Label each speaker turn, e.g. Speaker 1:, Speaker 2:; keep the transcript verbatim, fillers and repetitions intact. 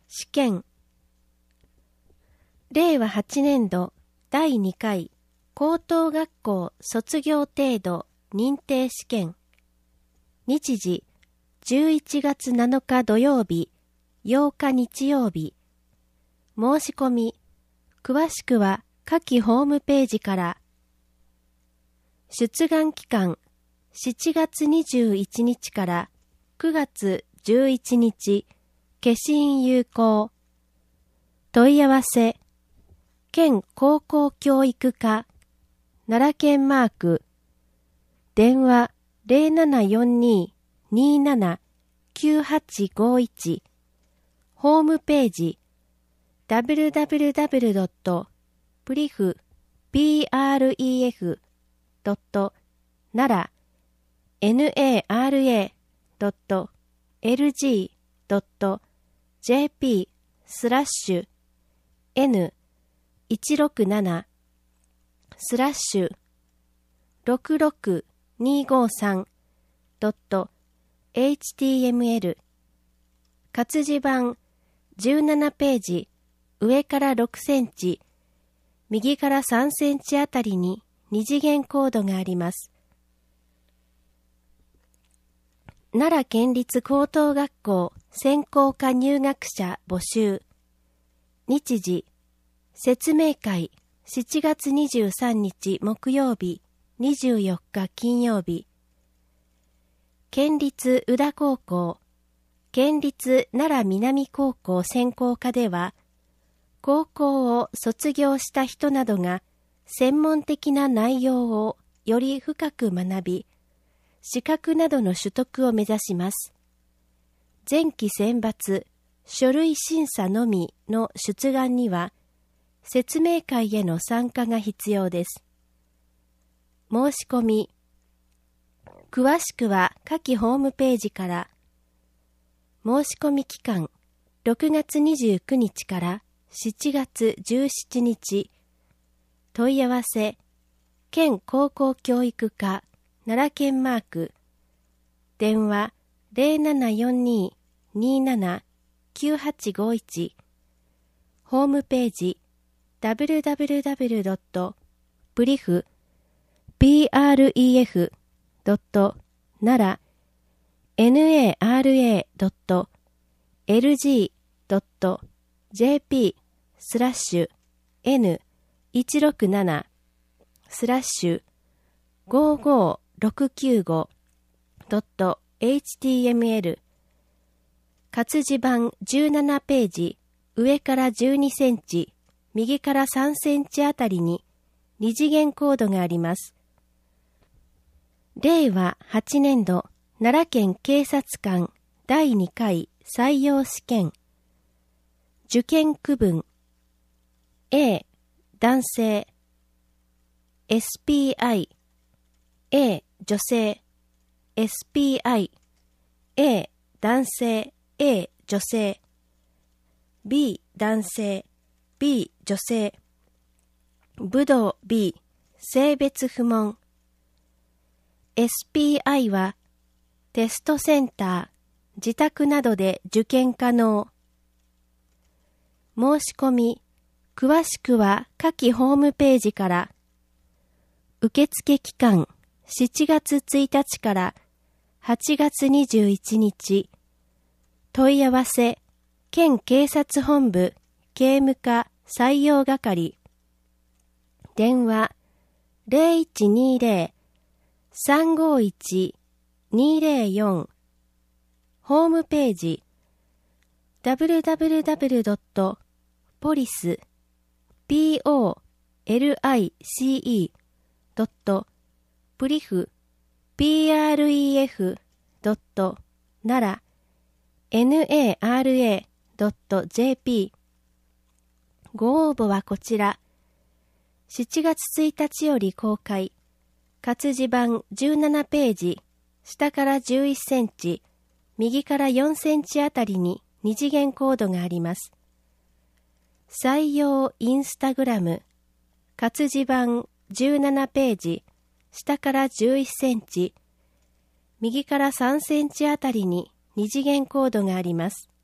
Speaker 1: 試験。れいわはちねんどだいにかい高等学校卒業程度認定試験。日時じゅういちがつなのか土曜日、ようか日曜日。申し込み、詳しくは下記ホームページから。出願期間しちがつにじゅういちにちからくがつじゅういちにち、消印有効。問い合わせ、県高校教育課、奈良県マーク、電話 ゼロななよんに にーなな きゅうはちごいち、ホームページ、ダブリューダブリューダブリュードットプリフ プドットナラ ナラ ドット エルジー ドット ジェーピー スラッシュ エヌ いちろくなな スラッシュ ろくろくにごさん ドット エイチティーエムエル 活字版じゅうななページ、上からろくセンチ、右からさんセンチあたりに二次元コードがあります。奈良県立高等学校専攻科入学者募集。日時、説明会しちがつにじゅうさんにち木曜日、にじゅうよっか金曜日。県立宇田高校、県立奈良南高校専攻科では、高校を卒業した人などが専門的な内容をより深く学び、資格などの取得を目指します。前期選抜、書類審査のみの出願には、説明会への参加が必要です。申し込み、詳しくは下記ホームページから。申し込み期間、ろくがつにじゅうくにちからしちがつじゅうしちにち。問い合わせ、県高校教育課、奈良県マーク、電話 ゼロななよんに にーなな きゅうはちごいち、ホームページ ダブリューダブリューダブリュードットプリフ ドットナラ ナラ ドット エルジー ドット ジェーピー スラッシュ エヌ いちろくなな スラッシュ ごごろくきゅうご ドット エイチティーエムエル 活字版じゅうななページ、上からじゅうにセンチ、右からさんセンチあたりに二次元コードがあります。れいわはちねんど奈良県警察官だいにかい採用試験。受験区分 A 男性 エスピーアイA 女性 エスピーアイA 男性 A 女性 B 男性 B 女性武道 B 性別不問。 エスピーアイ はテストセンター、自宅などで受験可能。申し込み、詳しくは下記ホームページから。受付期間しちがつついたちからはちがつにじゅういちにち。問い合わせ、県警察本部警務課採用係。電話 ゼロいちにゼロ さんごいち にゼロよん。ホームページ ダブリューダブリューダブリュードットポリス ドットプリフ ドットナラ ナラ ドット ジェーピー。 ご応募はこちら。しちがつついたちより公開。活字版じゅうななページ、下からじゅういっセンチ、右からよんセンチあたりに二次元コードがあります。採用インスタグラム、活字版じゅうななページ、下からじゅういっセンチ、右からさんセンチあたりに二次元コードがあります。